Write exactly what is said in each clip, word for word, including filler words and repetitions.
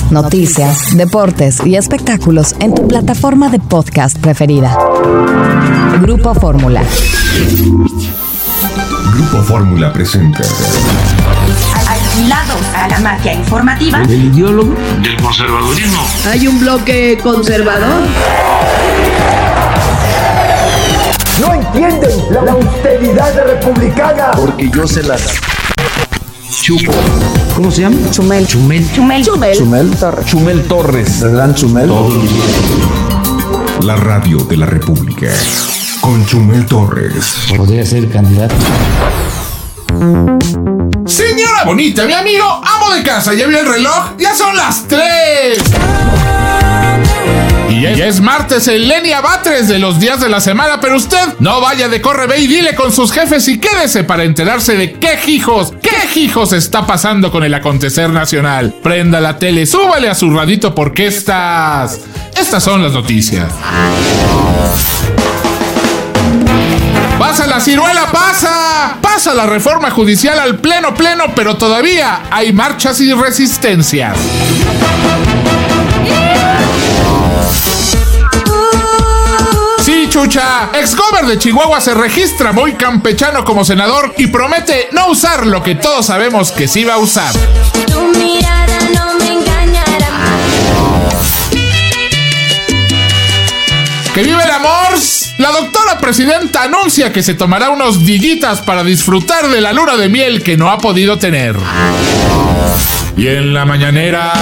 noticias, deportes y espectáculos en tu plataforma de podcast preferida. Grupo Fórmula. Grupo Fórmula presenta. Alquilados a la mafia informativa. El ideólogo del conservadurismo. Hay un bloque conservador. No entienden la, la austeridad republicana. Porque yo se las chupo. ¿Cómo se llama? Chumel. Chumel. Chumel. Chumel. Chumel Torres. Chumel Torres. El gran Chumel. La radio de la República. Con Chumel Torres. Podría ser candidato. Señora bonita, mi amigo, amo de casa, ¿ya vio el reloj? ¡Ya son las tres! Y ya es martes en Lenia Batres de los días de la semana, pero usted no vaya de corre, ve y dile con sus jefes y quédese para enterarse de qué hijos, qué hijos está pasando con el acontecer nacional. Prenda la tele, súbale a su radito porque estas... Estas son las noticias. ¡Pasa la ciruela, pasa! ¡Pasa la reforma judicial al pleno pleno, pero todavía hay marchas y resistencias! Sí, chucha, exgober de Chihuahua se registra muy campechano como senador y promete no usar lo que todos sabemos que sí va a usar. Tu mirada no me engañará. ¡Que vive el amor! La doctora presidenta anuncia que se tomará unos dillitas para disfrutar de la luna de miel que no ha podido tener. Y en la mañanera...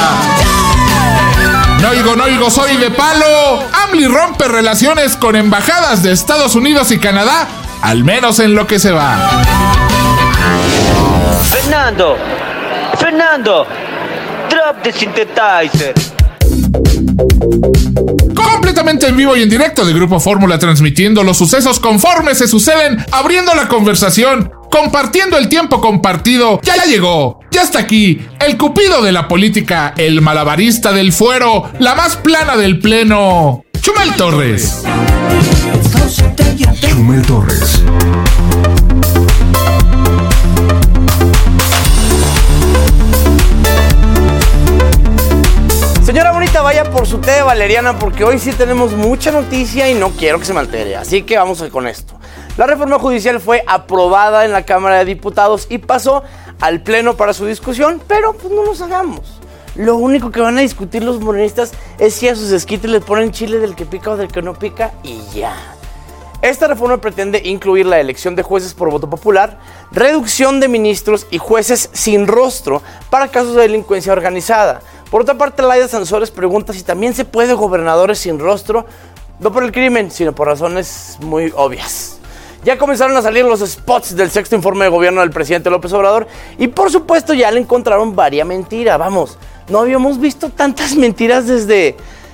No oigo, no oigo, soy de palo. AMLO rompe relaciones con embajadas de Estados Unidos y Canadá, al menos en lo que se va. Fernando, Fernando, drop the synthesizer. Completamente en vivo y en directo de Grupo Fórmula, transmitiendo los sucesos conforme se suceden, abriendo la conversación, compartiendo el tiempo compartido. Ya, ya llegó, ya está aquí, el cupido de la política, el malabarista del fuero, la más plana del pleno, Chumel Torres. Chumel Torres. Señora bonita, vaya por su té de valeriana porque hoy sí tenemos mucha noticia y no quiero que se me altere. Así que vamos con esto. La reforma judicial fue aprobada en la Cámara de Diputados y pasó al Pleno para su discusión, pero pues no nos hagamos. Lo único que van a discutir los morenistas es si a sus esquites les ponen chile del que pica o del que no pica y ya. Esta reforma pretende incluir la elección de jueces por voto popular, reducción de ministros y jueces sin rostro para casos de delincuencia organizada. Por otra parte, Laida Sansores pregunta si también se puede gobernadores sin rostro, no por el crimen, sino por razones muy obvias. Ya comenzaron a salir los spots del sexto informe de gobierno del presidente López Obrador y por supuesto ya le encontraron varias mentiras. Vamos, no habíamos visto tantas mentiras desde,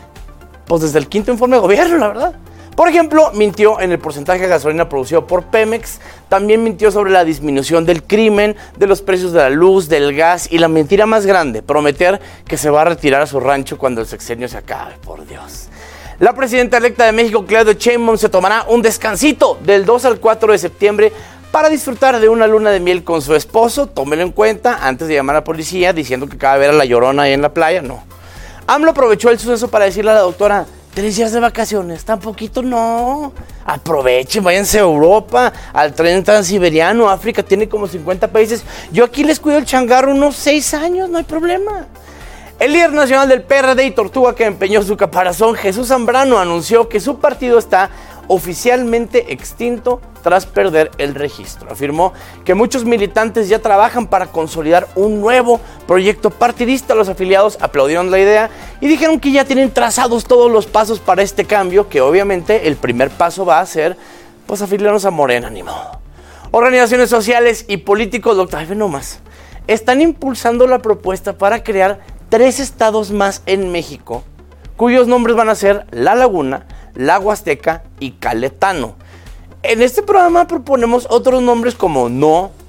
pues desde el quinto informe de gobierno, la verdad. Por ejemplo, mintió en el porcentaje de gasolina producido por Pemex, también mintió sobre la disminución del crimen, de los precios de la luz, del gas y la mentira más grande, prometer que se va a retirar a su rancho cuando el sexenio se acabe, por Dios. La presidenta electa de México, Claudia Sheinbaum, se tomará un descansito del dos al cuatro de septiembre para disfrutar de una luna de miel con su esposo. Tómelo en cuenta antes de llamar a la policía diciendo que acaba de ver a la Llorona ahí en la playa, no. AMLO aprovechó el suceso para decirle a la doctora: tres días de vacaciones, tan poquito no. Aprovechen, váyanse a Europa, al tren transiberiano. África tiene como cincuenta países. Yo aquí les cuido el changarro unos seis años, no hay problema. El líder nacional del P R D y tortuga que empeñó su caparazón, Jesús Zambrano, anunció que su partido está oficialmente extinto tras perder el registro. Afirmó que muchos militantes ya trabajan para consolidar un nuevo proyecto partidista. Los afiliados aplaudieron la idea y dijeron que ya tienen trazados todos los pasos para este cambio, que obviamente el primer paso va a ser pues afiliarnos a Morena, ni modo. Organizaciones sociales y políticos, doctor, ay, no más, están impulsando la propuesta para crear tres estados más en México, cuyos nombres van a ser La Laguna, La Huasteca y Caletano. En este programa proponemos otros nombres como No,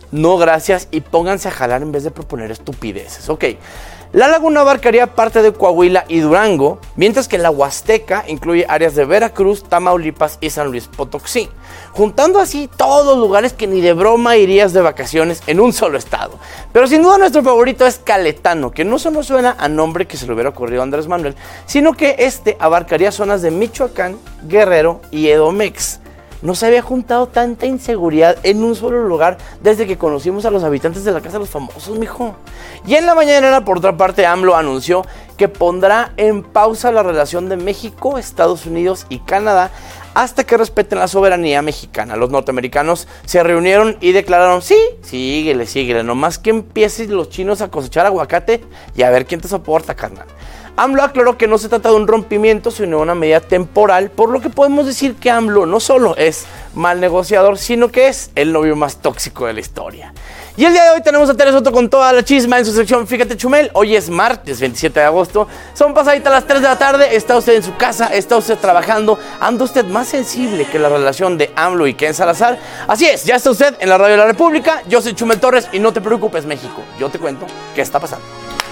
no gracias y pónganse a jalar en vez de proponer estupideces. Ok. La laguna abarcaría parte de Coahuila y Durango, mientras que la Huasteca incluye áreas de Veracruz, Tamaulipas y San Luis Potosí, juntando así todos los lugares que ni de broma irías de vacaciones en un solo estado. Pero sin duda nuestro favorito es Caletano, que no solo suena a nombre que se le hubiera ocurrido a Andrés Manuel, sino que este abarcaría zonas de Michoacán, Guerrero y Edomex. No se había juntado tanta inseguridad en un solo lugar desde que conocimos a los habitantes de la Casa de los Famosos, mijo. Y en la mañanera, por otra parte, AMLO anunció que pondrá en pausa la relación de México, Estados Unidos y Canadá hasta que respeten la soberanía mexicana. Los norteamericanos se reunieron y declararon, sí, síguele, síguele, nomás que empiecen los chinos a cosechar aguacate y a ver quién te soporta, carnal. AMLO aclaró que no se trata de un rompimiento, sino de una medida temporal, por lo que podemos decir que AMLO no solo es mal negociador, sino que es el novio más tóxico de la historia. Y el día de hoy tenemos a Tere Soto con toda la chisma en su sección Fíjate Chumel. Hoy es martes veintisiete de agosto, son pasaditas las tres de la tarde, está usted en su casa, está usted trabajando, anda usted más sensible que la relación de AMLO y Ken Salazar. Así es, ya está usted en la Radio de la República, yo soy Chumel Torres y no te preocupes, México, yo te cuento qué está pasando.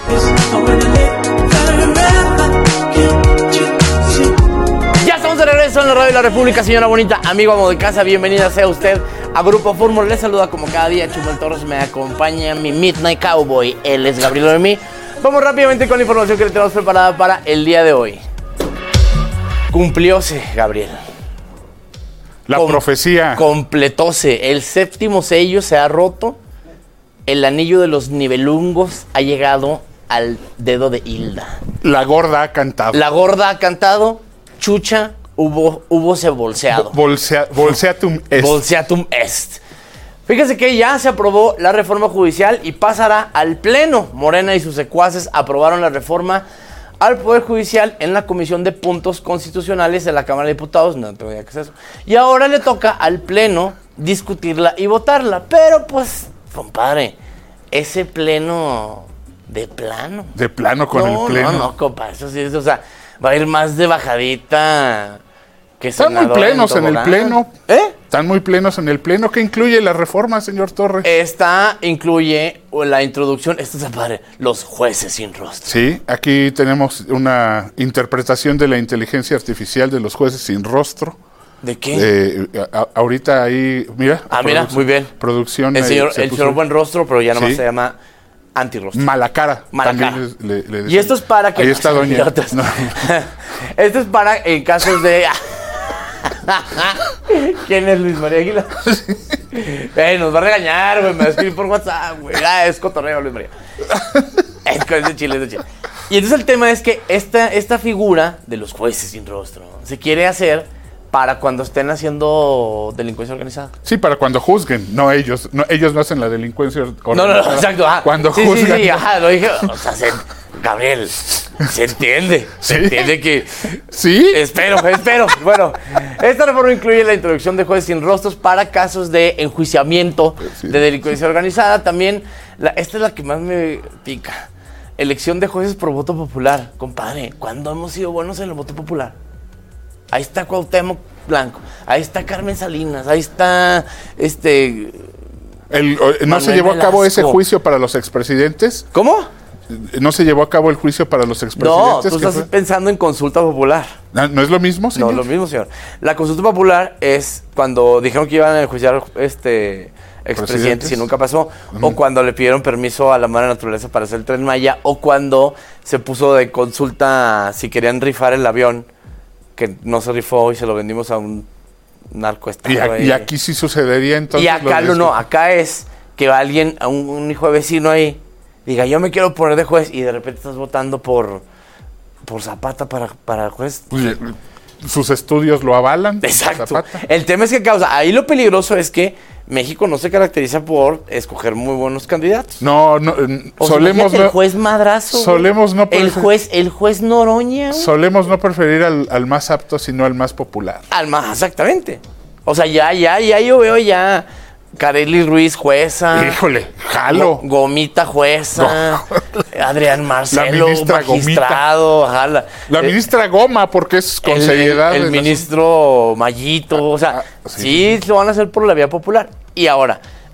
Ya estamos de regreso en la Radio de la República, señora bonita, amigo, amo de casa, bienvenida sea usted a Grupo Fórmula. Les saluda como cada día Chumel Torres, me acompaña mi Midnight Cowboy, él es Gabriel Ormí. Vamos rápidamente con la información que le tenemos preparada para el día de hoy. Cumplióse, Gabriel. La Com- profecía. Completóse, el séptimo sello se ha roto, el anillo de los nivelungos ha llegado al dedo de Hilda. La gorda ha cantado. La gorda ha cantado, Chucha, hubo, hubo se bolseado. Bolsea, bolseatum est. Bolseatum est. Fíjese que ya se aprobó la reforma judicial y pasará al Pleno. Morena y sus secuaces aprobaron la reforma al Poder Judicial en la Comisión de Puntos Constitucionales de la Cámara de Diputados. No tengo idea qué es eso. Y ahora le toca al Pleno discutirla y votarla. Pero pues, compadre, ese Pleno de plano. De plano con no, el Pleno. No, no, compa, eso sí es, o sea, va a ir más de bajadita que Están muy plenos en, en el Pleno. ¿Eh? Están muy plenos en el Pleno. ¿Qué incluye la reforma, señor Torres? Esta incluye la introducción, esto es padre, los jueces sin rostro. Sí, aquí tenemos una interpretación de la inteligencia artificial de los jueces sin rostro. ¿De qué? Eh, a, a, ahorita ahí, mira. Ah, mira, muy bien. Producción. El señor, se el puso, señor buen rostro, pero ya nomás sí. se llama antirrostro. Malacara. Malacara. Le, le y esto es para que... Ahí está doña. No. Esto es para en casos de... ¿Quién es Luis María Aguilar? Eh, nos va a regañar, güey. Me va a escribir por WhatsApp, güey. Ah, es cotorreo, Luis María. Es, es de Chile, es de Chile. Y entonces el tema es que esta, esta figura de los jueces sin rostro se quiere hacer para cuando estén haciendo delincuencia organizada. Sí, para cuando juzguen. No ellos. No, ellos no hacen la delincuencia organizada. No, no, no, exacto. Ajá. Cuando sí, juzgan. Sí, sí, ajá, lo dije. O sea, se, Gabriel, se entiende. Se ¿Sí? entiende que... ¿Sí? Espero, espero. Bueno, esta reforma incluye la introducción de jueces sin rostros para casos de enjuiciamiento sí. de delincuencia organizada. También, la, esta es la que más me pica. Elección de jueces por voto popular. Compadre, ¿cuándo hemos sido buenos en el voto popular? Ahí está Cuauhtémoc Blanco, ahí está Carmen Salinas, ahí está este... El, ¿No Manuel se llevó Velasco. a cabo ese juicio para los expresidentes? ¿Cómo? ¿No se llevó a cabo el juicio para los expresidentes? No, tú estás fue? pensando en consulta popular. ¿No, ¿No es lo mismo, señor? No, lo mismo, señor. La consulta popular es cuando dijeron que iban a enjuiciar este... expresidentes y nunca pasó, uh-huh. o cuando le pidieron permiso a la madre naturaleza para hacer el Tren Maya, o cuando se puso de consulta si querían rifar el avión, que no se rifó y se lo vendimos a un narcoestado. Y, a, y aquí sí sucedería entonces. Y acá no, no, acá es que alguien, un, un hijo de vecino ahí, diga, yo me quiero poner de juez, y de repente estás votando por, por Zapata para, para juez. Pues, sus estudios lo avalan. Exacto. Zapata. El tema es que causa, ahí lo peligroso es que México no se caracteriza por escoger muy buenos candidatos. No, no, o solemos sea, no. El juez Madrazo. Solemos no prefer- el juez, el juez Noroña. Güey. Solemos no preferir al, al más apto, sino al más popular. Al más, exactamente. O sea, ya, ya, ya yo veo ya Kareli Ruiz jueza. Híjole, jalo. Go- Gomita jueza. Adrián Marcelo, la magistrado. Ajá, la, la eh, ministra Goma, porque es con el, seriedad. El, el ministro la... Mayito. O sea, ah, sí. sí lo van a hacer por la vía popular. Y ahora,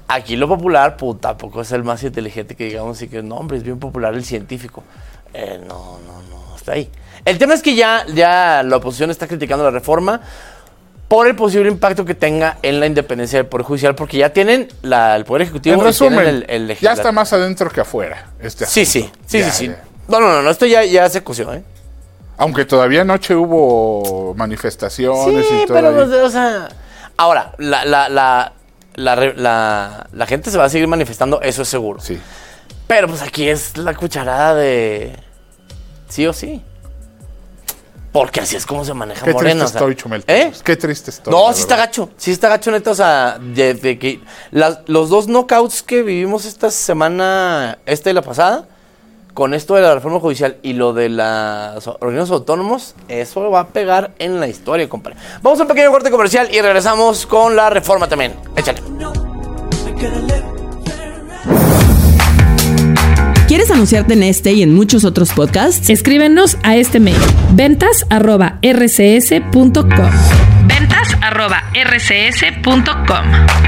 Aquí lo popular, pues tampoco es el más inteligente que digamos y que no, hombre, es bien popular el científico. Eh, no, no, no, hasta ahí. El tema es que ya, ya la oposición está criticando la reforma por el posible impacto que tenga en la independencia del Poder Judicial, porque ya tienen la, el Poder Ejecutivo en y resumen, tienen el, el ya legislativo. está más adentro que afuera. Este sí, sí, sí, ya, sí, sí. Ya. No, no, no, no, esto ya, ya se coció, ¿eh? Aunque todavía anoche hubo manifestaciones sí, y todo. pero, ahí. pues, o sea... Ahora, la, la, la, la, la, la gente se va a seguir manifestando, eso es seguro. Sí. Pero pues aquí es la cucharada de... Sí o sí. Porque así es como se maneja Qué Morena. triste o sea, estoy, Chumel. ¿Eh? Qué triste estoy. No, la sí está verdad. gacho. Sí está gacho, neta. O sea, de, de que las, los dos knockouts que vivimos esta semana, esta y la pasada, con esto de la reforma judicial y lo de los organismos autónomos, eso va a pegar en la historia, compadre. Vamos a un pequeño corte comercial y regresamos con la reforma también. Échale. ¿Quieres anunciarte en este y en muchos otros podcasts? Escríbenos a este mail: ventas arroba r c s punto com. ventas arroba r c s punto com.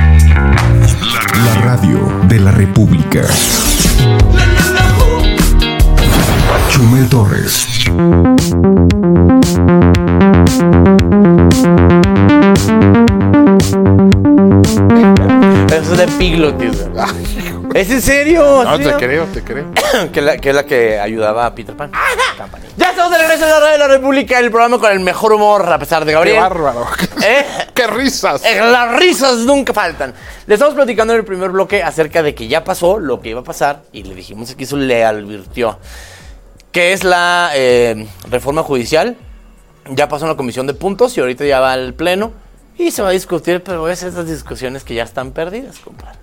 La radio de la República. Chumel Torres. Eso es de Piglotis. ¿Es en serio? No, ¿Sí? te creo, te creo. que, la, que es la que ayudaba a Peter Pan. Ya estamos de regreso en la radio de la República, el programa con el mejor humor, a pesar de Gabriel. Qué bárbaro. ¿Eh? ¡Qué risas! Eh, las risas nunca faltan. Le estamos platicando en el primer bloque acerca de que ya pasó lo que iba a pasar y le dijimos que eso le advirtió. Que es la eh, reforma judicial. Ya pasó en la comisión de puntos y ahorita ya va al pleno y se va a discutir, pero es esas discusiones que ya están perdidas, compadre.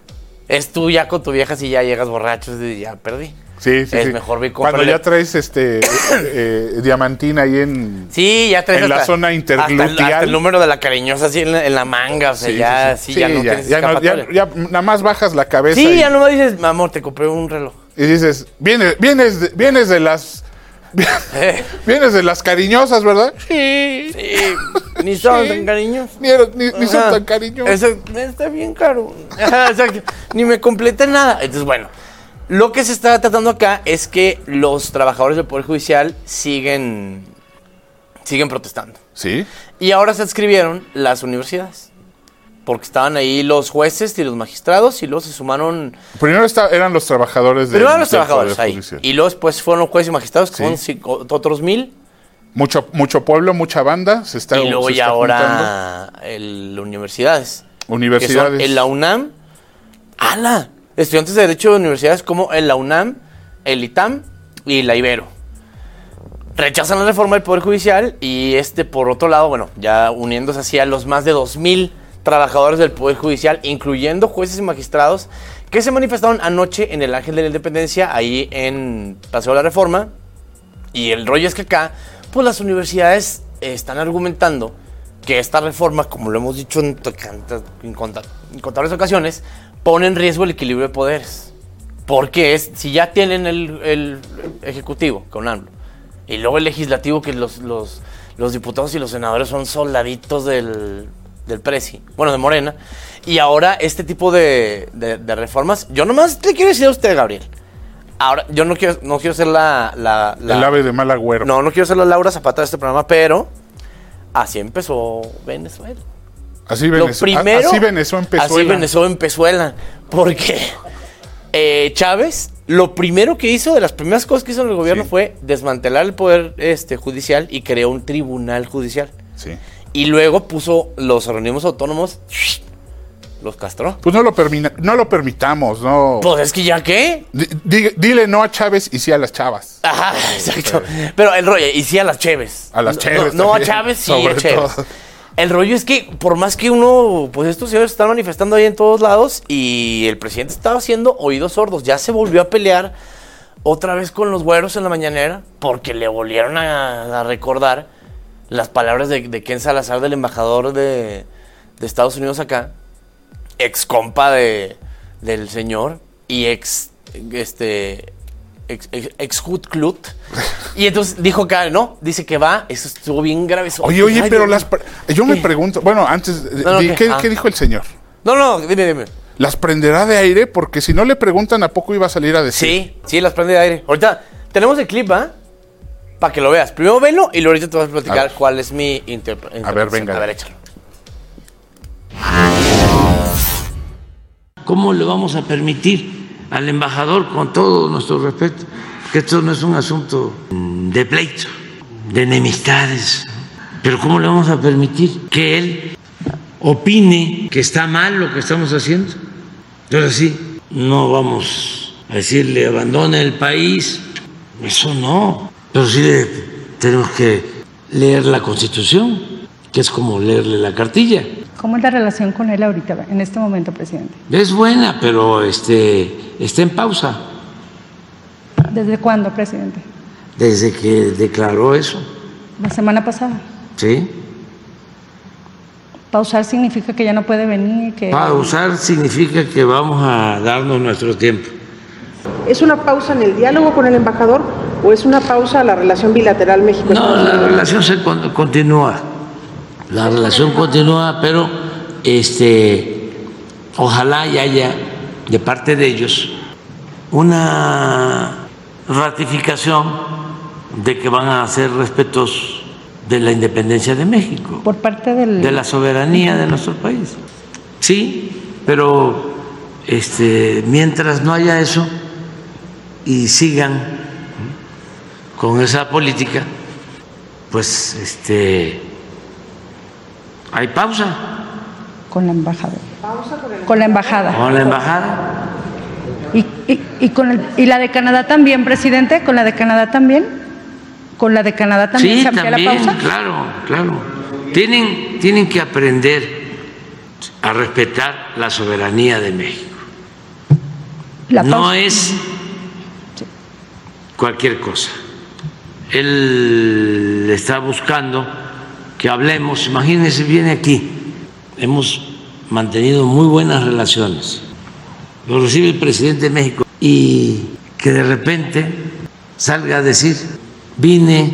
Es tú ya con tu vieja si ya llegas borracho y ya perdí. Sí, sí, es sí. mejor ve Cuando ya traes este eh, eh, diamantina ahí en, sí, ya traes en hasta, la zona intergluteal. Hasta el, hasta el número de la cariñosa así en la, en la manga, o sea, sí, ya, sí, sí. sí, ya Sí, no ya, tienes ya, no, ya, escapatoria. ya nada más bajas la cabeza. Sí, y, ya nomás dices, mi amor, te compré un reloj. Y dices, vienes, vienes, de, vienes de las... Vienes de las cariñosas, ¿verdad? Sí. Sí. Ni son tan cariñosos. Ni, ni, ni son tan cariñosos. Eso está bien caro. Ajá, exacto. Ni me complete nada. Entonces, bueno, lo que se está tratando acá es que los trabajadores del Poder Judicial siguen, siguen protestando. Sí. Y ahora se adscribieron las universidades. Porque estaban ahí los jueces y los magistrados y luego se sumaron... Primero está, eran los trabajadores del, Primero eran los del trabajadores Poder ahí. Judicial. Y luego después fueron los jueces y magistrados, que Sí. son cinco, otros mil. Mucho, mucho pueblo, mucha banda. Se está, Y luego se ya está ahora el, universidades. Universidades. Que son en la UNAM. ¡Hala! Estudiantes de Derecho de universidades como en la UNAM, el ITAM y la Ibero. Rechazan la reforma del Poder Judicial y este, por otro lado, bueno, ya uniéndose así a los más de dos mil trabajadores del Poder Judicial, incluyendo jueces y magistrados, que se manifestaron anoche en el Ángel de la Independencia, ahí en Paseo de la Reforma. Y el rollo es que acá, pues las universidades eh, están argumentando que esta reforma, como lo hemos dicho en, en incontables ocasiones, pone en riesgo el equilibrio de poderes. Porque es, si ya tienen el, el ejecutivo con AMLO, y luego el legislativo, que los, los, los diputados y los senadores son soldaditos del... del Presi, bueno, de Morena, y ahora este tipo de, de, de reformas, yo nomás le quiero decir a usted, Gabriel, ahora, yo no quiero, no quiero ser la, la, la... El ave de mal agüero. No, no quiero ser la Laura Zapata de este programa, pero así empezó Venezuela. Así, Lo Venez... primero, así Venezuela empezó. Así Venezuela en Pezuela, porque eh, Chávez, lo primero que hizo, de las primeras cosas que hizo en el gobierno, sí, fue desmantelar el poder este, judicial y creó un tribunal judicial. Sí. Y luego puso los organismos autónomos, los castró. Pues no lo, permina, no lo permitamos, no. Pues es que ya qué. D -d Dile no a Chávez y sí a las chavas. Ajá, exacto. Pero el rollo, y sí a las cheves. A las cheves. No, no a Chávez, sí a cheves. Todo. El rollo es que por más que uno, pues estos señores están manifestando ahí en todos lados y el presidente estaba haciendo oídos sordos. Ya se volvió a pelear otra vez con los güeros en la mañanera porque le volvieron a, a recordar las palabras de, de Ken Salazar, del embajador de, de Estados Unidos acá, ex compa de, del señor y ex, este, ex, ex, ex Hut Clut. Y entonces dijo acá, no, dice que va, eso estuvo bien grave. Eso, oye, oye, ay, pero Dios, las, yo me pregunto, bueno, antes, no, no, ¿qué, ¿qué? ¿qué, Ah. ¿qué dijo el señor? No, no, dime, dime. ¿Las prenderá de aire? Porque si no le preguntan, ¿a poco iba a salir a decir? Sí, sí, las prende de aire. Ahorita tenemos el clip, ¿ah? ¿eh? Para que lo veas. Primero velo y luego ahorita te vas a platicar a cuál es mi interpretación. A ver, venga. A ver, échalo. ¿Cómo le vamos a permitir al embajador, con todo nuestro respeto, que esto no es un asunto de pleito, de enemistades, pero cómo le vamos a permitir que él opine que está mal lo que estamos haciendo? Entonces sí, no vamos a decirle abandone el país, eso no, pero sí le tenemos que leer la Constitución, que es como leerle la cartilla. ¿Cómo es la relación con él ahorita, en este momento, presidente? Es buena, pero este, está en pausa. ¿Desde cuándo, presidente? Desde que declaró eso. La semana pasada. Sí. Pausar significa que ya no puede venir. Que... Pausar significa que vamos a darnos nuestro tiempo. ¿Es una pausa en el diálogo con el embajador o es una pausa a la relación bilateral México? No, la relación se con, continúa. La relación continúa, pero este, ojalá y haya de parte de ellos una ratificación de que van a ser respetuosos de la independencia de México, por parte del... de la soberanía de nuestro país. Sí, pero este, mientras no haya eso y sigan con esa política, pues este hay pausa. Con la embajada. Pausa con, el... con la embajada. Con la embajada. ¿Y, y, y, con el, ¿Y la de Canadá también, presidente? ¿Con la de Canadá también? ¿Con la de Canadá también sí, se amplía también, la pausa? Claro, claro. Tienen, tienen que aprender a respetar la soberanía de México. La no es sí. cualquier cosa. Él está buscando que hablemos, imagínense, viene aquí, hemos mantenido muy buenas relaciones, lo recibe el presidente de México y que de repente salga a decir, vine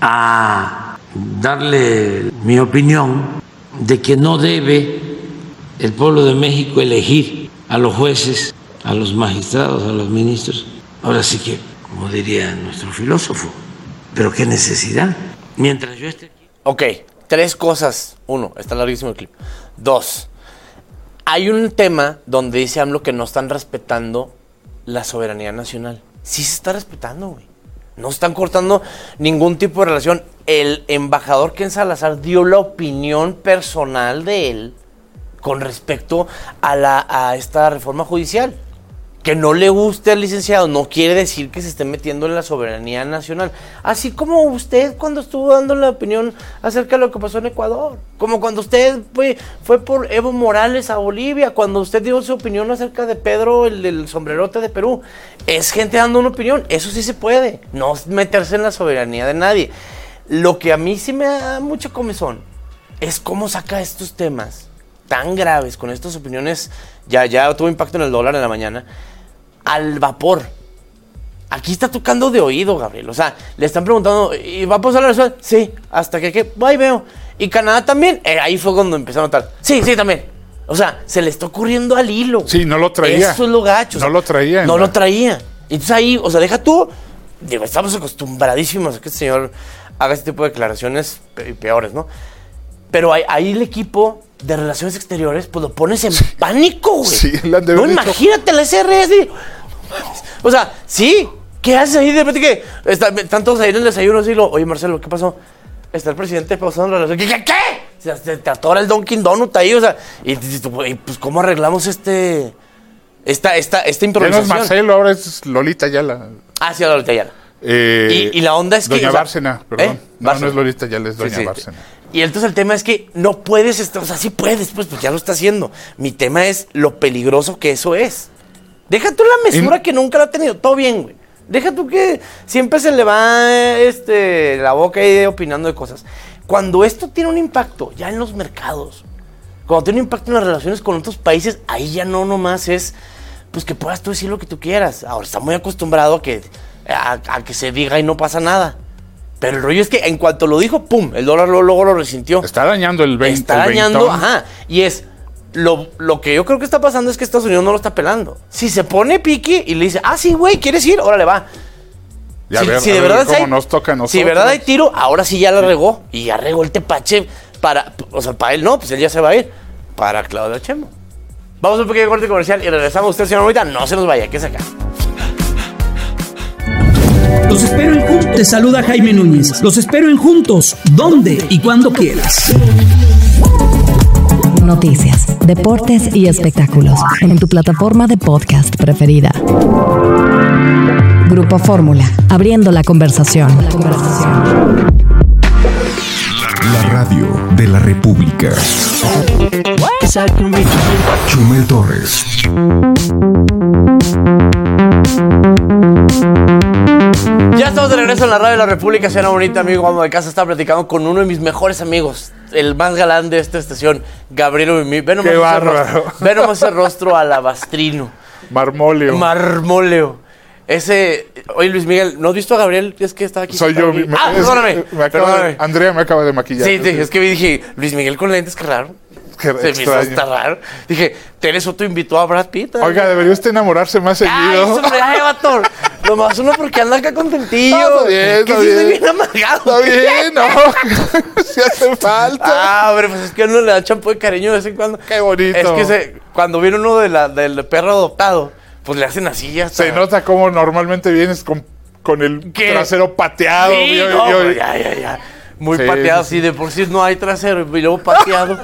a darle mi opinión de que no debe el pueblo de México elegir a los jueces, a los magistrados, a los ministros. Ahora sí que, como diría nuestro filósofo, pero qué necesidad, mientras yo esté aquí. Ok. Tres cosas. Uno, está larguísimo el clip. Dos, hay un tema donde dice AMLO que no están respetando la soberanía nacional. Sí se está respetando, güey. No están cortando ningún tipo de relación. El embajador Ken Salazar dio la opinión personal de él con respecto a, la, a esta reforma judicial. Que no le guste al licenciado no quiere decir que se esté metiendo en la soberanía nacional. Así como usted cuando estuvo dando la opinión acerca de lo que pasó en Ecuador. Como cuando usted fue, fue por Evo Morales a Bolivia. Cuando usted dio su opinión acerca de Pedro, el del sombrerote de Perú. Es gente dando una opinión. Eso sí se puede. No meterse en la soberanía de nadie. Lo que a mí sí me da mucho comezón es cómo saca estos temas tan graves con estas opiniones. Ya, ya tuvo impacto en el dólar en la mañana. Al vapor. Aquí está tocando de oído, Gabriel. O sea, le están preguntando, ¿y va a pasar la relación? Sí, hasta que, que, ahí veo. ¿Y Canadá también? Eh, ahí fue cuando empezó a notar. Sí, sí, también. O sea, se le está ocurriendo al hilo. Sí, no lo traía. Eso es lo gacho. No o sea, lo traía. No la... lo traía. Entonces ahí, o sea, deja tú. Digo, estamos acostumbradísimos a que este señor haga este tipo de declaraciones peores, ¿no? Pero ahí, ahí el equipo de relaciones exteriores, pues lo pones en pánico, güey. Sí, la de no, imagínate la S R S. O sea, sí. ¿Qué haces ahí? De repente que está, están todos ahí en el desayuno así, lo, oye, Marcelo, ¿qué pasó? Está el presidente pausando la relación. ¿Qué? ¿Qué? ¿Qué? O sea, te, te atora el Dunkin' Donut ahí, o sea. Y, y, y pues, ¿cómo arreglamos este... Esta, esta, esta improvisación? Ya no es Marcelo, ahora es Lolita Ayala. Ah, sí, Lolita Ayala. Eh, y, y la onda es que... Doña o sea, Bárcena, perdón. ¿eh? No, Bárcena. no es Lolita Ayala, es Doña sí, sí. Bárcena. Y entonces el tema es que no puedes, estar, o sea, sí puedes, pues, porque ya lo está haciendo. Mi tema es lo peligroso que eso es. Deja tú la mesura y... que nunca la ha tenido. Todo bien, güey. Deja tú que siempre se le va este, la boca ahí opinando de cosas. Cuando esto tiene un impacto ya en los mercados, cuando tiene un impacto en las relaciones con otros países, ahí ya no nomás es, pues que puedas tú decir lo que tú quieras. Ahora está muy acostumbrado a que, a, a que se diga y no pasa nada. Pero el rollo es que en cuanto lo dijo, pum, el dólar luego, luego lo resintió. Está dañando el veinte. Está dañando, ajá. Y es, Lo, lo que yo creo que está pasando es que Estados Unidos no lo está pelando. Si se pone piqui y le dice, ah, sí, güey, ¿quieres ir? Órale, va. Y a si, ver, si a de ver verdad cómo hay, nos toca a nosotros. Si de verdad hay tiro, ahora sí ya la regó. Y ya regó el tepache para... O sea, para él no, pues él ya se va a ir. Para Claudia Sheinbaum. Vamos a un pequeño corte comercial y regresamos. Usted, señor Morita, no se nos vaya, que es acá. Los espero en Juntos. Te saluda Jaime Núñez. Los espero en Juntos, donde y cuando quieras. Noticias, deportes y espectáculos en tu plataforma de podcast preferida. Grupo Fórmula, abriendo la conversación. La conversación. La radio de la República. Chumel Torres. Ya estamos de regreso en la radio de la República. Señora bonita, amigo, amo de casa, está platicando con uno de mis mejores amigos, el más galán de esta estación, Gabriel Mimi. Ve nomás Qué ese bárbaro. rostro, ve nomás ese rostro alabastrino. Marmóleo. Marmóleo. Ese... Oye, Luis Miguel, ¿no has visto a Gabriel? Es que estaba aquí. Soy yo. Aquí. Me, Ah, es, perdóname. me acaba perdóname. de, Andrea me acaba de maquillar. Sí, sí, es que dije, Luis Miguel con lentes, qué raro. Qué Se me hizo extraño. hasta raro. Dije, Tere Soto invitó a Brad Pitt. Oiga, debería usted enamorarse más Ay, seguido. eso me da vato. Lo más uno porque anda acá contentillo. Ah, está bien, que está sí bien. se viene amargado. Está bien, no. Si hace falta. Ah, hombre, pues es que uno le da champú de cariño de vez en cuando. Qué bonito. Es que se, cuando viene uno de la, del perro adoptado, pues le hacen así ya está. Se nota cómo normalmente vienes con, con el ¿Qué? trasero pateado. Sí, yo- no, yo- pues ya, ya, ya. Muy Sí, pateado, sí, sí, de por sí no hay trasero y luego pateado.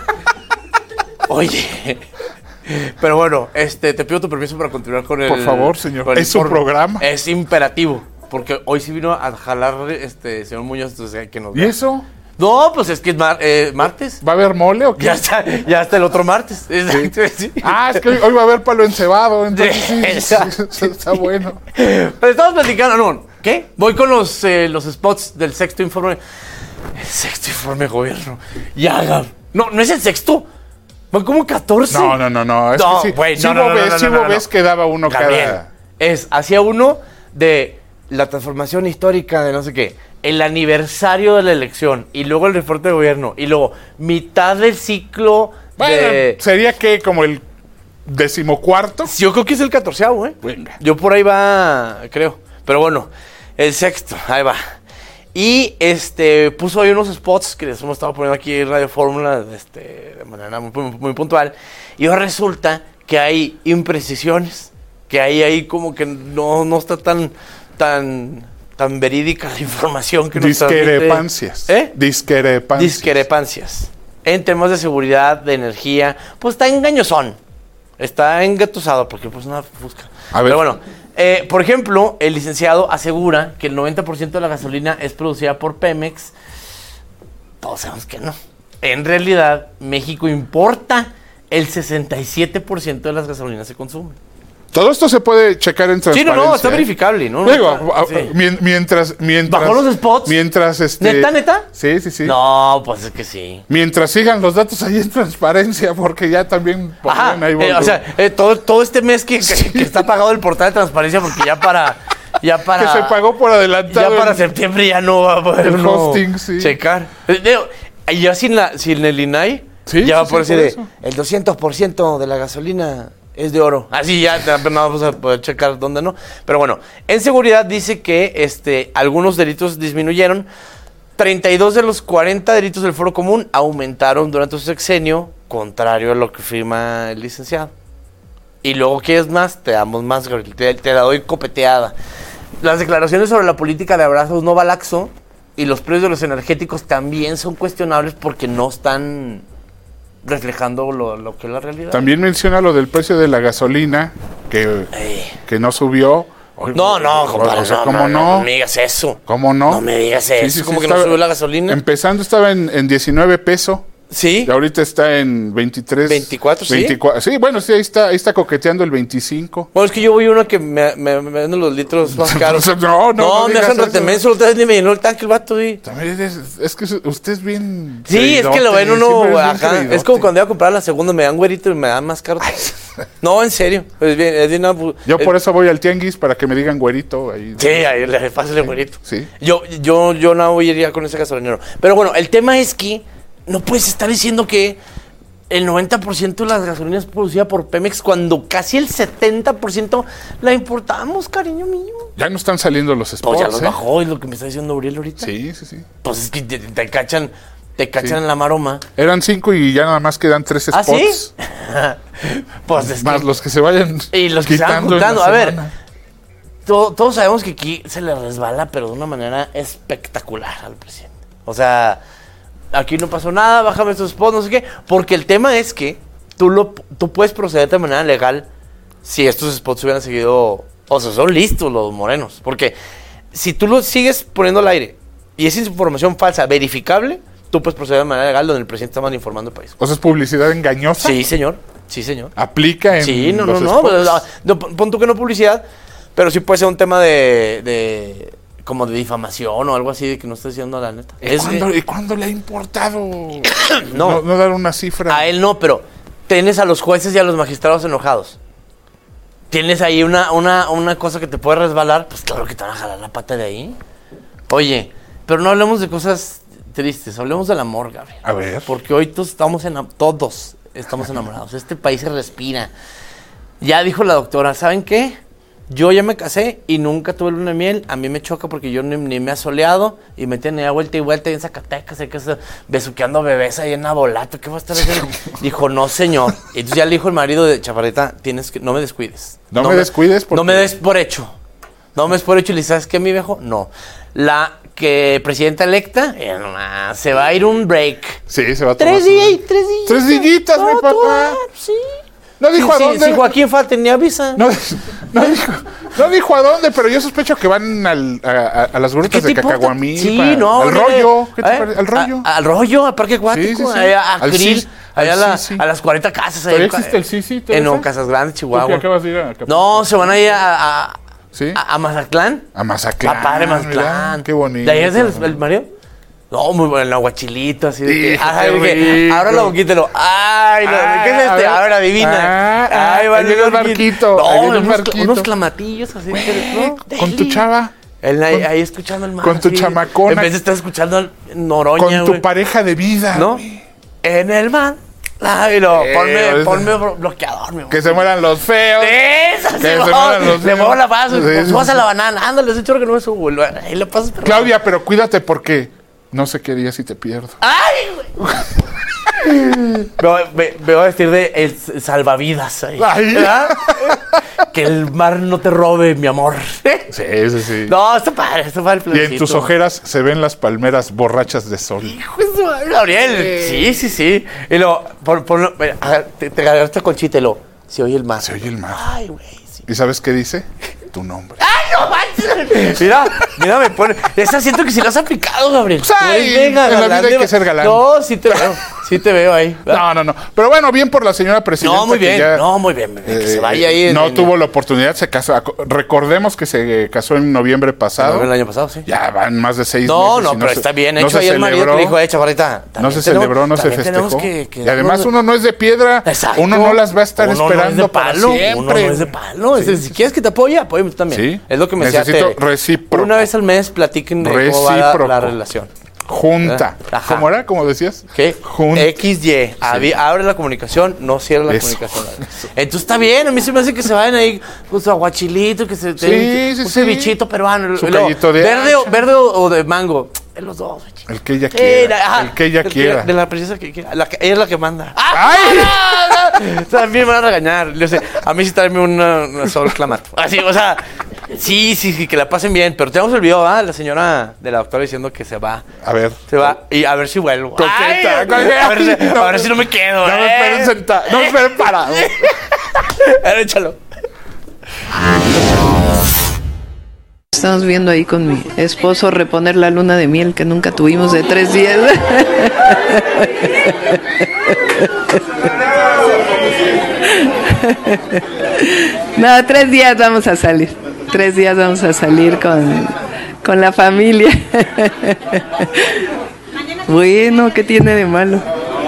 Oye. Pero bueno, este, te pido tu permiso para continuar con el... Por favor, señor. con el Es su informe. programa. Es imperativo, porque hoy sí vino a jalar este señor Muñoz, entonces hay que nos ¿Y vea. eso? No, pues es que es mar- eh, martes. ¿Va a haber mole o qué? Ya está, ya está el otro martes. Exacto, sí. Ah, es que hoy, hoy va a haber palo encebado, entonces sí, sí, Exacto. sí, está bueno. Pero estamos platicando, no, ¿qué? Voy con los, eh, los spots del sexto informe. El sexto informe de gobierno. Ya, Gab. No, no es el sexto. Van como catorce. No, no, no, no. Es No, que sí, güey, sí no, hubo no, no, vez, no, sí no, hubo no, vez no. que daba uno Gabriel, cada... Es, hacía uno de la transformación histórica de no sé qué, el aniversario de la elección, y luego el reporte de gobierno, y luego mitad del ciclo Bueno, de... sería que como el decimocuarto. Yo creo que es el catorceavo, ¿eh? Venga. Yo por ahí va, creo. Pero bueno, el sexto, ahí va. Y este puso ahí unos spots que les hemos estado poniendo aquí en Radio Fórmula este, de manera muy, muy, muy puntual. Y ahora resulta que hay imprecisiones, que hay ahí como que no, no está tan, tan, tan verídica la información que nos transmite. Discrepancias. ¿Eh? Discrepancias. Discrepancias. En temas de seguridad, de energía, pues está engañosón. Está engatusado porque pues una fusca. A ver. Pero bueno, eh, por ejemplo, el licenciado asegura que el noventa por ciento de la gasolina es producida por Pemex. Todos sabemos que no. En realidad, México importa el sesenta y siete por ciento de las gasolinas que se consumen. Todo esto se puede checar en Sí, transparencia. no, no, está ¿eh? verificable, ¿no? No Digo, está- a- sí. mien- mientras, mientras... ¿Bajó los spots? Mientras, este... ¿Neta, neta? Sí, sí, sí. No, pues es que sí. Mientras sigan los datos ahí en transparencia, porque ya también Ajá, pondrán ahí eh, o volumen. sea, eh, todo, todo este mes que, que- que está pagado el portal de transparencia porque ya para... Ya para que se pagó por adelantado. Ya para el- septiembre ya no va a poder el uno hosting, sí. checar. Eh, digo, y ya sin, la, sin el I N A I, Sí, ya va sí, por sí, decir por de, eso. el doscientos por ciento de la gasolina es de oro. Así ya no vamos a poder checar dónde no. Pero bueno, en seguridad dice que este, algunos delitos disminuyeron. treinta y dos de los cuarenta delitos del Foro Común aumentaron durante su sexenio, contrario a lo que firma el licenciado. Y luego, ¿qué es más? Te damos más, Gabriel, te, te la doy copeteada. Las declaraciones sobre la política de abrazos no balaxo y los precios de los energéticos también son cuestionables porque no están reflejando lo, lo que es la realidad. También menciona lo del precio de la gasolina, que, que no subió. No, no, compadre, O sea, no, ¿cómo no, no, no? no me digas eso. ¿Cómo no? No me digas eso, ¿cómo que no estaba- subió la gasolina? Empezando estaba en, en diecinueve pesos. Sí. Y ahorita está en veintitrés. veinticuatro, sí. veinticuatro. Sí, bueno, sí, ahí está, ahí está coqueteando el veinticinco. Bueno, es que yo voy uno que me, me, me venden los litros más caros. No, no, no me digas hacen eso. retemenso, otra vez ni me llenó el tanque el vato, sí. También es, es que usted es bien. Sí, es que lo ven creídote, uno, siempre es bien ajá. creídote. Es como cuando iba a comprar la segunda, me dan güerito y me dan más caro. No, en serio. Es bien, es bien, abu- Yo es- por eso voy al tianguis para que me digan güerito. Ahí. Sí, ahí le pásale güerito. Sí. Yo, yo, yo no voy a ir ya con ese gasolinero. Pero bueno, el tema es que no puedes estar diciendo que el noventa por ciento de las gasolinas producidas por Pemex cuando casi el setenta por ciento la importamos, cariño mío. Ya no están saliendo los spots, Pues ya los ¿eh? bajó, es lo que me está diciendo Uriel ahorita. Sí, sí, sí. Pues es que te, te cachan, te cachan Sí. en la maroma. Eran cinco y ya nada más quedan tres ¿Ah, spots. sí? Pues es más que, los que se vayan y los que se van quitando en la juntando. A ver, semana. to- todos sabemos que aquí se le resbala, pero de una manera espectacular al presidente. O sea, aquí no pasó nada, bájame estos spots, no sé qué. Porque el tema es que tú, lo, tú puedes proceder de manera legal si estos spots hubieran seguido. O sea, son listos los morenos. Porque si tú lo sigues poniendo al aire y es información falsa, verificable, tú puedes proceder de manera legal donde el presidente está mal informando al país. O sea, es publicidad engañosa. Sí, señor. Sí, señor. Aplica en Sí, no, los no, no, spots. pero, no, no, pon tú que no publicidad, pero sí puede ser un tema de, de como de difamación o algo así, de que no estés diciendo la neta. ¿Y, Es, cuándo, eh, ¿Y cuándo le ha importado? no, no, no dar una cifra. a él no, pero tienes a los jueces y a los magistrados enojados. Tienes ahí una, una, una cosa que te puede resbalar, pues claro que te van a jalar la pata de ahí. Oye, pero no hablemos de cosas tristes, hablemos del amor, Gabriel. A ver. Porque hoy todos estamos, enam- todos estamos enamorados. Este país se respira. Ya dijo la doctora, ¿saben qué? Yo ya me casé y nunca tuve luna de miel. A mí me choca porque yo ni, ni me he soleado y me tienen a vuelta y vuelta ahí en Zacatecas, sé que es besuqueando bebés ahí en Nabolato. ¿Qué va a estar haciendo? Dijo, no, señor. Y entonces ya le dijo el marido de Chaparrita, tienes que, no me descuides. No me descuides porque- No me des por hecho. No me des por hecho. Y le dice, ¿sabes qué, mi viejo? No. La que presidenta electa, eh, no, se va a ir un break. Sí, se va a tomar. Tres su- días, tres días. Tres dillitas, mi No, papá. tú, sí. No dijo Sí, a sí, dónde. Si Joaquín falta, ni avisa. No, no dijo, no dijo a dónde, pero yo sospecho que van al, a, a- a las grutas ¿Qué de te importa? Cacahuamilpa. Sí, no. Al no, rollo. ¿Qué te ¿eh? parece? Al rollo. A- al rollo, al parque acuático. Sí, sí, sí. Allá a Al Krill, Sisi, allá a, al la- Sisi. a las cuarenta casas. ¿Todavía ahí, existe el Sisi? ¿Todavía En no, está? Casas Grandes, ¿Tú Chihuahua. qué acabas de ir a Acapulco? No, se van a ir a, a, ¿Sí? a, a Mazatlán. A Mazatlán. A Padre mira, Mazatlán. Qué bonito. ¿De ahí es el, el marido? No, muy bueno, el aguachilito, así de que, Hijo, ajá, qué de que, rico. ahora la boquita, lo, ay, lo, Ah, ¿qué es a este? ver. A ver, adivina. Ah, ah, Ay, ahí viene el barquito, No, ahí viene el unos, barquito. unos clamatillos así. ¿No? Con tu chava. Él ahí, Con- ahí escuchando el mar. con tu así, chamacona. En vez de estar escuchando al Noroña, Con tu güey. pareja de vida. ¿No? En el mar. Ay, no, Eh, ponme, ahorita- ponme blo- bloqueador, mi amor. Que se mueran los feos. Esa, Que sí, se no, mueran los le feos. muevo la paz, Sí, pues, sí, subas a sí. la banana, ándale, ese chorro que no me subo, güey. Ahí le pasas, pero. Claudia, pero cuídate porque no sé qué día si te pierdo. ¡Ay, güey! me, me, me voy a vestir de el salvavidas ahí. Ay. ¿Verdad? Que el mar no te robe, mi amor. Sí, sí, sí. No, está padre, está padre el Y en tus plancito. ojeras se ven las palmeras borrachas de sol. Hijo de su madre, Gabriel. Sí, sí, sí. Y lo, pon, ponlo, mira, a ver, te, te agarraste con Conchita y lo, se oye el mar. Se oye el mar. Ay, güey. Sí. ¿Y sabes qué dice? Tu nombre. ¡Ay, no manches! Mira, mira, me pone. Esa siento que si lo has aplicado, Gabriel. Pues, ay, Pues, venga, en la galán vida hay de- que ser galán. No, sí te veo. Sí te veo ahí. No, no, no. Pero bueno, bien por la señora presidenta. No, muy que bien. ya, No, muy bien. muy bien, que eh, se vaya ahí. en- no en- tuvo la oportunidad, se casó. Recordemos que se casó en noviembre pasado. El año pasado, sí. Ya van más de seis No, meses. no, y pero se- está bien no hecho se ahí el marido que celebró. le dijo, eh, chaparrita. No también se tenemos- celebró, no se también tenemos festejó. que- que y además darnos- uno no es de piedra. Exacto. Uno no las va a estar Uno esperando no es de para palo, siempre. Uno no es de palo. Es decir, si quieres que te apoye, apóyame tú también. Sí. Es lo que me decía. Necesito te- recíproco. Una vez al mes platiquen de cómo va la, Recíproco. la relación. Junta. Ajá. ¿Cómo era? ¿Cómo decías? ¿Qué? Junta. X Y. Abre, abre la comunicación, no cierra la Eso. comunicación. Entonces está bien, a mí se me hace que se vayan ahí con su aguachilito, que se Sí, den sí, un sí. cevichito peruano. Su y luego, callito de verde, o, hacha. verde o, o de mango. En los dos, güey. El que ella Eh, quiera. la- ajá, el que ella el quiera. De la princesa que quiera. La que- ella es la que manda. ¡Ah! ¡Ay! no, no! También me van a regañar. Yo sé, a mí sí tráeme una, una sol clamato. Así, o sea, sí, sí, sí, que la pasen bien. Pero tenemos el video, ¿ah? La señora de la doctora diciendo que se va. A ver. Se va. Y a ver si vuelvo. Coqueta, Ay, coqueta. a, ver si, a ver si no me quedo. No me eh. esperen sentado. No me esperen parado. A ver, échalo. Estamos viendo ahí con mi esposo reponer la luna de miel que nunca tuvimos de tres días. No, tres días vamos a salir. Tres días vamos a salir con, con la familia. Bueno, ¿qué tiene de malo?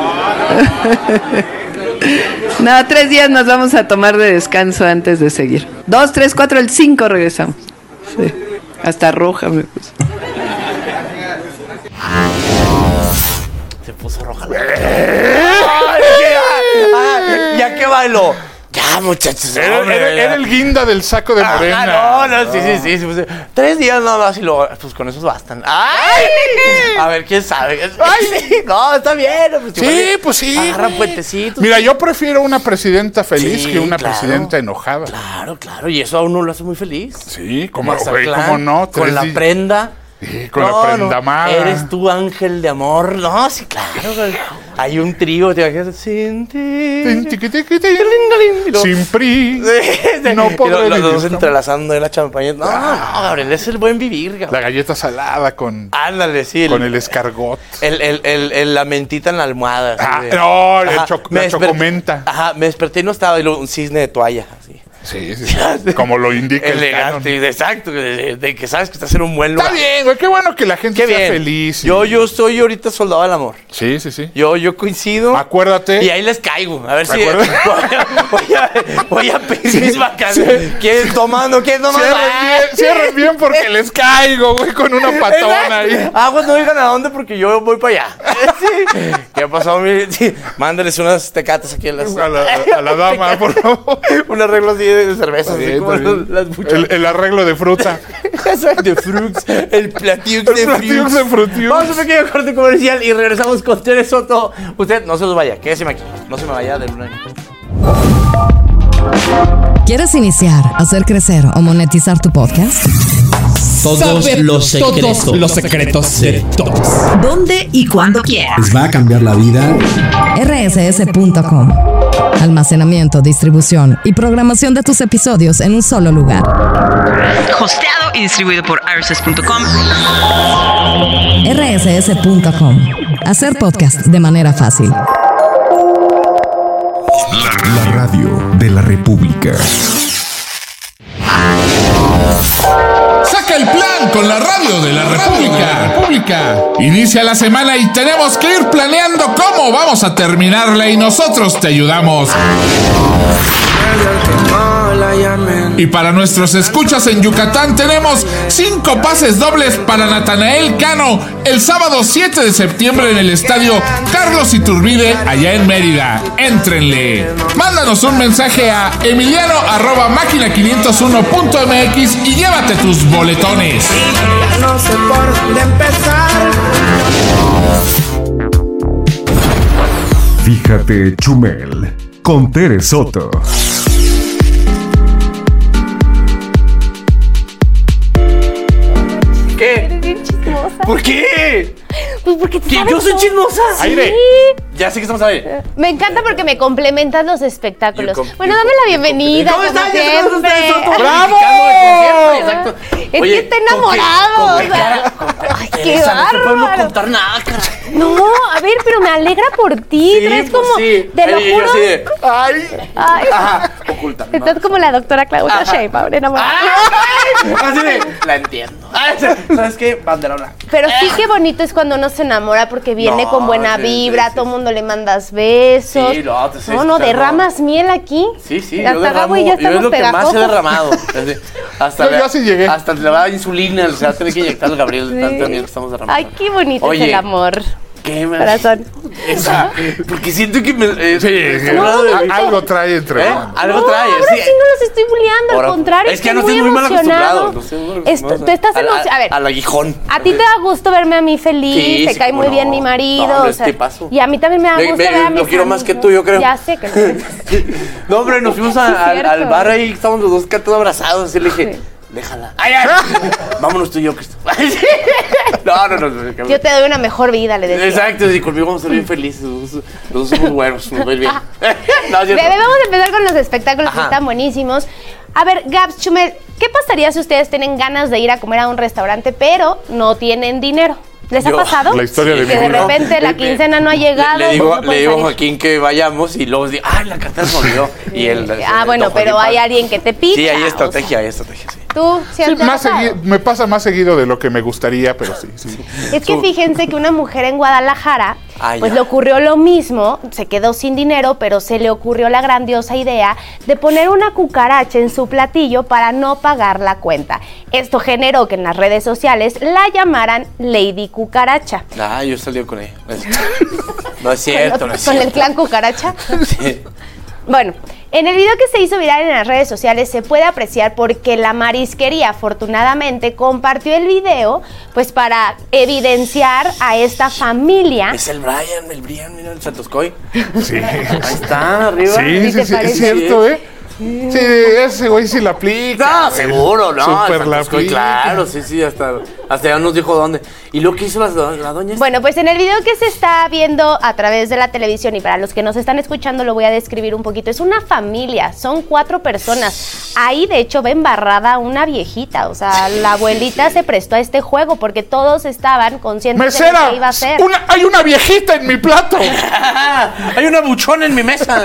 No, tres días nos vamos a tomar de descanso antes de seguir. Dos, tres, cuatro, el cinco regresamos. Sí. Hasta roja me puse. Se puso roja. Ay, Ah, ¿ya qué bailó? Ya, muchachos. Era, hombre, era, era el guinda del saco de Morena. Ah, no, no, sí, sí, sí. sí pues, tres días nada más y luego, pues con esos bastan. ¡Ay! A ver, ¿quién sabe? Ay, no, está bien. Pues, sí, pues sí. Agarran puentecitos. Mira, yo prefiero una presidenta feliz Sí, que una claro. presidenta enojada. Claro, claro. Y eso a uno lo hace muy feliz. Sí, como, Mazatlán, güey, cómo no. Con Tres la di- prenda. Sí, con la prenda amada. Eres tu ángel de amor. No, sí, claro. Güey. Hay un trío, te imaginas. Sin ti. Tin, tiqui, tiqui, tin. Sin pri. No Y podré lo- los vivir. dos entrelazando de la champaña. No, no, Gabriel, es el buen vivir, Gabriel. La galleta salada con, Ándale, sí. con el escargot. El, el, el, el- la mentita en la almohada. así Ah, de- no, el Ajá, choc- me la desper- chocomenta. Ajá, me desperté y no estaba. Y luego un cisne de toalla, así. Sí, sí, sí. Como lo indica el canon. Elegante, exacto. De, de que sabes que estás en un buen lugar. Está bien, güey. Qué bueno que la gente Qué sea bien. feliz. y- Yo, yo soy ahorita soldado del amor. Sí, sí, sí. Yo, yo coincido. Acuérdate. Y ahí les caigo. A ver si. Acuérdate. Voy a, voy, a, voy a pedir mis vacaciones. ¿Quién tomando? ¿Quién tomando? Cierren bien, cierren bien porque les caigo, güey, con una patona ahí. Aguas, no digan a dónde porque yo voy para allá. Sí. ¿Qué ha pasado, mi? Sí. Mándales unas tecatas aquí a, las, A la, a la dama, por favor. Un arreglo así de cerveza. Así como los- las muchachas. El, el arreglo de fruta. de fruits. El platiux El de platiux fruits. de frutiux. Vamos a un pequeño corte comercial y regresamos con Tere Soto. Usted no se los vaya, quédese aquí. No se me vaya de luna. ¿Quieres iniciar, hacer crecer o monetizar tu podcast? Todos Saber los secretos. todos los secretos de todos. ¿Dónde y cuándo quieras? Les va a cambiar la vida. R S S punto com. Almacenamiento, distribución y programación de tus episodios en un solo lugar. Hosteado y distribuido por R S S punto com. R S S punto com. Hacer podcast de manera fácil. La radio de la República. Saca el plan con la radio de la República. República. Inicia la semana y tenemos que ir planeando cómo vamos a terminarla y nosotros te ayudamos. Y para nuestros escuchas en Yucatán tenemos cinco pases dobles para Natanael Cano el sábado siete de septiembre en el estadio Carlos Iturbide allá en Mérida. Éntrenle. Mándanos un mensaje a emiliano arroba máquina quinientos uno punto m x y llévate tus boletones. No sé por dónde empezar. Fíjate, Chumel, con Tere Soto. ¿Qué? Eres bien chismosa. ¿Por qué? Pues porque te ¿Qué? sabes ¿Yo soy todo. chismosa? Sí. Aire. Ya sé que estamos a ver. Me encanta porque me complementas los espectáculos. Yo com- Bueno, yo dame la bienvenida. ¿Cómo como están? Ya sé cómo siempre. ustedes son. ¡Bravo! Exacto. Es Oye, que está ¿con qué- enamorado. con O qué sea, cara- ay, qué Teresa, no te podemos bárbaro. contar nada, cara. No, a ver, pero me alegra por ti. Sí, Traes pues como, sí. te lo Ay, yo juro. así de, ay. Ay, Ajá, oculta. ¿no? estás como la doctora Claudia Ajá. Sheinbaum, enamorada. Ay, así de, la entiendo. Ay, ¿sabes qué? Bandera blanca. Pero sí que bonito es cuando uno se enamora porque viene No, con buena sí, vibra, sí, sí. todo el mundo le mandas besos. Sí, no, te estoy No, no, escuchando. derramas miel aquí. Sí, sí, Hasta yo derramo, Gabo y ya yo es estamos lo que más he pegajosos. derramado. Así, Hasta Yo- le, yo sí llegué. Hasta le va a dar insulina, se va a tener que inyectar al Gabriel de tanto miel que estamos derramando. Ay, qué bonito Oye, es el amor. ¿Qué me Corazón. Esa, porque siento que me. Eh, Sí, estoy No, hablando de- no, algo trae entre ¿Eh? manos. Algo No, trae. ahora sí no los estoy bulleando, Ahora- al contrario. Es que estoy no estoy muy mal emocionado. acostumbrado. No estoy muy mal Esto- acostumbrado. tú estás Al- emocionado. A ver, Al aguijón. a ti te da gusto verme a mí feliz, Sí, te sí, cae cómo muy no. bien mi marido. No, hombre, o sea, ¿qué pasó? y a mí también me da Ve- gusto ve, ver a lo mis quiero más que amigos. tú, yo creo. Ya sé que no. No, hombre, nos fuimos a- Sí, al, cierto. al bar ahí, estábamos los dos todos abrazados. Así le dije, déjala. Ay, ay. Vámonos tú y yo, Cristo. No, no, no. no Yo te doy una mejor vida, le decía. Exacto, y conmigo vamos a ser bien felices. Los dos- los dos somos güeros, nos va a ir bien. No, es cierto. Bebé, vamos a empezar con los espectáculos que Ajá. están buenísimos. A ver, Gabs, Chumel, ¿qué pasaría si ustedes tienen ganas de ir a comer a un restaurante, pero no tienen dinero? ¿Les Yo- ha pasado? La historia de que mi de vida. repente la Le- quincena no ha llegado. Le, le digo, no le pueden digo a salir. Joaquín que vayamos y luego digo, ay, la cartera se me olvidó. Y él, Ah, bueno, don pero Joaquín hay paga. alguien que te pica. Sí, hay o estrategia, hay estrategia, sí. ¿Tú sí, sí más segui- me pasa más seguido de lo que me gustaría, pero sí, sí. Es que fíjense que una mujer en Guadalajara, Ah, pues ya. le ocurrió lo mismo, se quedó sin dinero, pero se le ocurrió la grandiosa idea de poner una cucaracha en su platillo para no pagar la cuenta. Esto generó que en las redes sociales la llamaran Lady Cucaracha. Ah, yo salí con ella. No es cierto, ¿Con, no es con cierto. el clan Cucaracha? Sí. Bueno, en el video que se hizo viral en las redes sociales se puede apreciar porque la marisquería afortunadamente compartió el video pues para evidenciar a esta familia. Es el Brian, el Brian, mira el Santoscoy. Sí. Ahí está, arriba. Sí, sí, sí, es cierto, ¿eh? Sí, ese güey sí la aplica. No, seguro, no. Súper el la Santoscoy, aplica. claro, sí, sí, hasta, hasta ya nos dijo dónde. ¿Y lo que hizo la, la doña? Bueno, pues en el video que se está viendo a través de la televisión y para los que nos están escuchando lo voy a describir un poquito. Es una familia, son cuatro personas. Ahí de hecho ven barrada una viejita, o sea, la abuelita se prestó a este juego porque todos estaban conscientes de lo ¡Mesera! que iba a hacer. Una, ¡Hay una viejita en mi plato! Hay una buchona en mi mesa.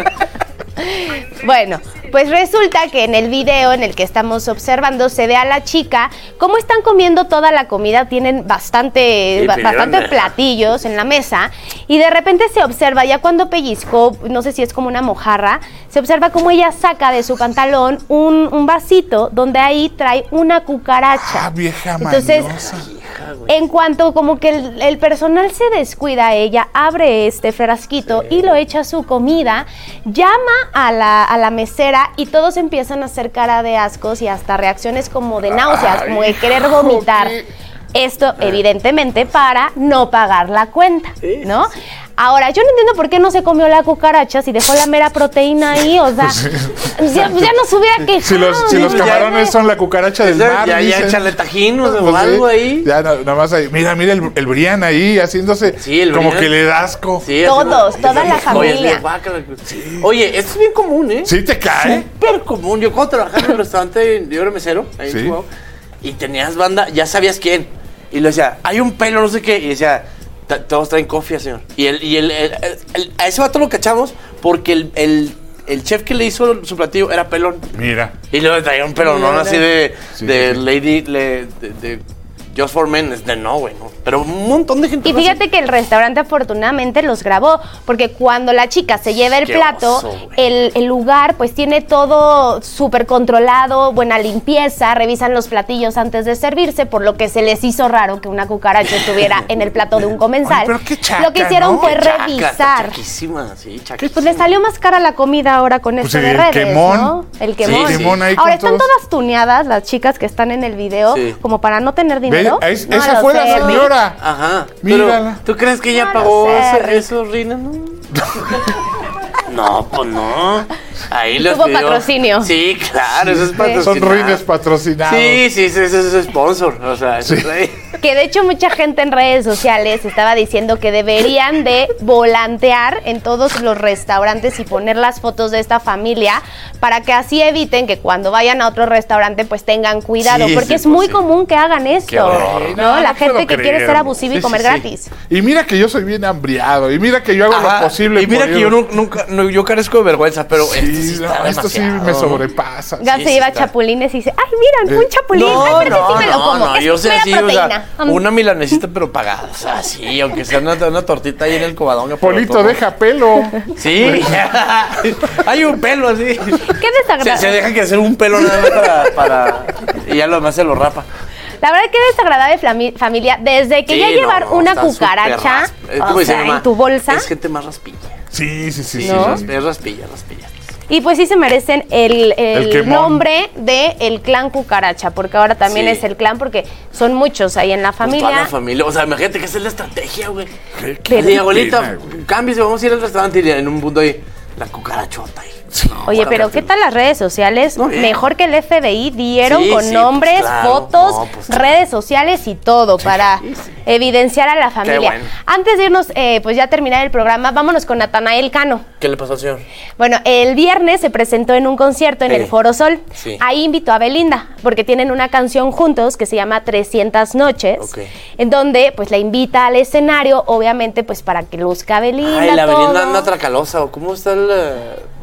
Bueno, pues resulta que en el video en el que estamos observando se ve a la chica cómo están comiendo toda la comida, tienen bastante, Sí, ba- pidieron bastantes de- platillos en la mesa y de repente se observa, ya cuando pellizcó, no sé si es como una mojarra, se observa cómo ella saca de su pantalón un, un vasito donde ahí trae una cucaracha. Ah, vieja Entonces, mañosa. en cuanto como que el, el personal se descuida, ella abre este frasquito y lo echa a su comida, llama a la, a la mesera y todos empiezan a hacer cara de ascos y hasta reacciones como de náuseas, Ay, como de querer vomitar. joder. Esto evidentemente para no pagar la cuenta, ¿no? Ahora, yo no entiendo por qué no se comió la cucaracha si dejó la mera proteína ahí, o sea, ya, ya no se hubiera quejado. Si los, si los ya, camarones son la cucaracha del mar, Ya, ya, dicen. échale tajín o Pues sí, algo ahí. Ya, na- nada más ahí. Mira, mira el, el Brian ahí haciéndose Sí, el como Brian. que le da asco. Sí, Todos, así, toda la Oye, familia. es guácala. Oye, esto es bien común, ¿eh? ¿Sí te cae? Súper común. Yo cuando trabajaba en el restaurante, yo era mesero, ahí Sí. en Chihuahua, y tenías banda, ya sabías quién. Y le decía, hay un pelo, no sé qué. Y decía, "Ta- todos traen cofia, señor. Y, el, y el, el- el- el- a ese vato lo cachamos porque el, el, el chef que le hizo su platillo era pelón. Mira. Y luego traía un pelón, ¿no? Mira. Así de, Sí, de sí, sí. Lady, le- de, de Just for Men. Es de no, güey, no. Pero un montón de gente. Y lo hace. fíjate que el restaurante afortunadamente los grabó, porque cuando la chica se lleva el Qué plato, oso, güey. el, el lugar pues tiene todo súper controlado, buena limpieza, revisan los platillos antes de servirse, por lo que se les hizo raro que una cucaracha estuviera en el plato de un comensal. Ay, pero qué chaca, lo que hicieron ¿no? fue Chaca, está revisar. chaquísima, sí, Pues chaquísima. le salió más cara la comida ahora con Pues esto sí, de el redes, quemón. ¿no? El quemón. Sí, sí. Quemón ahí Ahora con están todos. todas tuneadas las chicas que están en el video, Sí. como para no tener Ve, dinero. es- No esa lo fue la sé, Rick. señora. Ajá. Mírala. Pero, ¿tú crees que ella No lo pagó sé, eso, Rick. eso, Rina? No. No, pues no. Ahí les Tuvo pidió- patrocinio. Sí, claro, eso es patrocinio. Son ruines patrocinados. Sí, sí, sí, eso es sponsor. O sea, eso Sí. es ahí. Que de hecho mucha gente en redes sociales estaba diciendo que deberían de volantear en todos los restaurantes y poner las fotos de esta familia para que así eviten que cuando vayan a otro restaurante pues tengan cuidado, Sí, porque sí, es pues muy sí. común que hagan esto, Qué horror. ¿no? No, La no gente puedo que quiere ser creerlo. abusiva Sí, y comer sí, sí. gratis. Y mira que yo soy bien hambriado. Y mira que yo hago Ajá. lo posible. Y mira por que ir- yo nu- nunca, no, yo carezco de vergüenza, pero esto sí Sí, está no, esto sí demasiado. me sobrepasa. Gas Sí, se sí lleva está. chapulines y dice, ay, miren, Eh, un chapulín, No, ay, pero no, sí me lo no, como. no, es yo sé mera así, o proteína. sea, una milanesita pero pagada, o sea, sí, aunque sea una, una tortita ahí en el cobadón. pero Polito, todo. deja pelo. Sí, hay un pelo así. Qué Se, desagradable. se deja que hacer un pelo nada más para, para... Y ya lo demás se lo rapa. La verdad que desagradable flami- familia, desde que Sí, ya no, llevar no, una está cucaracha, súper ras- eh, o ¿cómo dice sea, mi mamá? en tu bolsa, Es gente más raspilla. Sí, sí, sí. Sí, sí. ¿No? es, es raspilla, raspilla. y pues sí se merecen el, el El quemón. nombre de el clan cucaracha, porque ahora también Sí. es el clan, porque son muchos ahí en la Pues toda familia. la familia. O sea, imagínate que esa es la estrategia, güey. Qué- Pero- Oye, abuelita, pena, güey. cámbiese, vamos a ir al restaurante y en un punto ahí, la cucarachota ahí. No, Oye, para pero verte. ¿qué tal las redes sociales? No, bien. Mejor que el F B I dieron Sí, con sí, nombres, pues claro. fotos, No, pues claro. redes sociales y todo para sí, sí. evidenciar a la familia. bueno. Antes de irnos, eh, pues ya terminar el programa, vámonos con Natanael Cano. ¿Qué le pasó al señor? Bueno, el viernes se presentó en un concierto en Sí. el Foro Sol. Sí. Ahí invitó a Belinda, porque tienen una canción juntos que se llama trescientas noches, Ok. en donde pues la invita al escenario, obviamente pues para que luzca a Belinda. Ay, la todo. Belinda anda tracalosa, ¿o cómo está el... eh,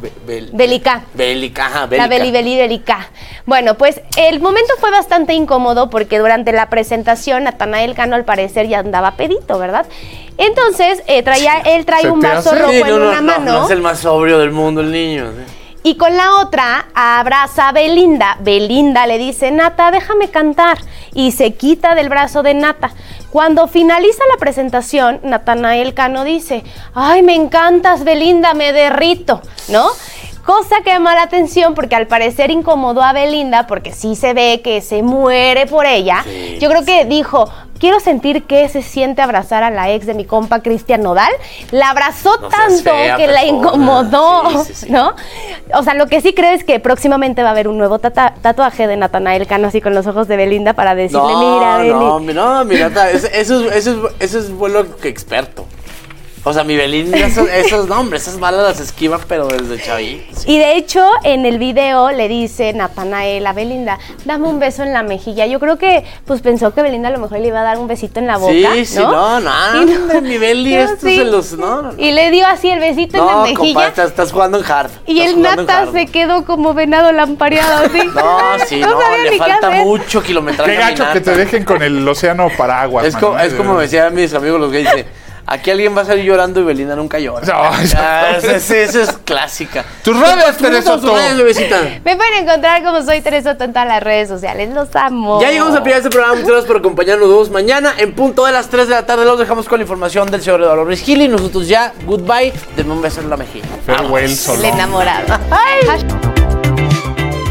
Be- bel- Bélica. Bélica, ajá, La bélica. Beli Beli Bélica. Bueno, pues el momento fue bastante incómodo porque durante la presentación Natanael Cano al parecer ya andaba pedito, ¿verdad? Entonces, eh, traía, él trae ¿Se un te vaso hace? rojo Sí, no, en no, una no, mano. No es el más sobrio del mundo el niño. Y con la otra abraza a Belinda. Belinda le dice, Nata, déjame cantar. Y se quita del brazo de Nata. Cuando finaliza la presentación, Natanael Cano dice, ay, me encantas, Belinda, me derrito, ¿no? Cosa que llama la atención porque al parecer incomodó a Belinda porque sí se ve que se muere por ella. Sí. Yo creo que dijo, quiero sentir qué se siente abrazar a la ex de mi compa Cristian Nodal. La abrazó no tanto fea, que persona. La incomodó, sí, sí, sí. ¿no? O sea, lo que sí creo es que próximamente va a haber un nuevo tata- tatuaje de Natanael Cano así con los ojos de Belinda para decirle, no, mira, Belinda. No, no, mira, eso, eso, es, eso, es, eso es vuelo que experto. O sea, mi Belinda, esos, esos nombres, esas balas las esquiva, pero desde chavito. Sí. Y de hecho, en el video le dice Natanael a Belinda, dame un beso en la mejilla. Yo creo que, pues, pensó que Belinda a lo mejor le iba a dar un besito en la boca, Sí, sí, no, no, no mi Beli, estos sí. se los, no, no. Y le dio así el besito no, en la mejilla. Compa, estás, estás jugando en hard. Y el Nata se quedó como venado lampareado, así. No, sí, no, no le falta mucho kilometraje. Qué gacho que te dejen con el océano paraguas. Es, co es como decían mis amigos los gays, dice, aquí alguien va a salir llorando y Belinda nunca llora. No, eso, ah, esa, esa, esa es clásica. Tus redes, Teresa Soto. Me pueden encontrar como soy Teresa Soto en todas las redes sociales. Los amo. Ya llegamos al final de este programa. Muchas gracias por acompañarnos. Nos vemos mañana en punto de las tres de la tarde. Los dejamos con la información del señor Eduardo Ruiz Gil y nosotros ya, goodbye. Denme un beso en la mejilla. Farewell, solo. El enamorado.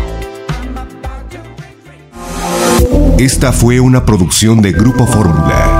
Esta fue una producción de Grupo Fórmula.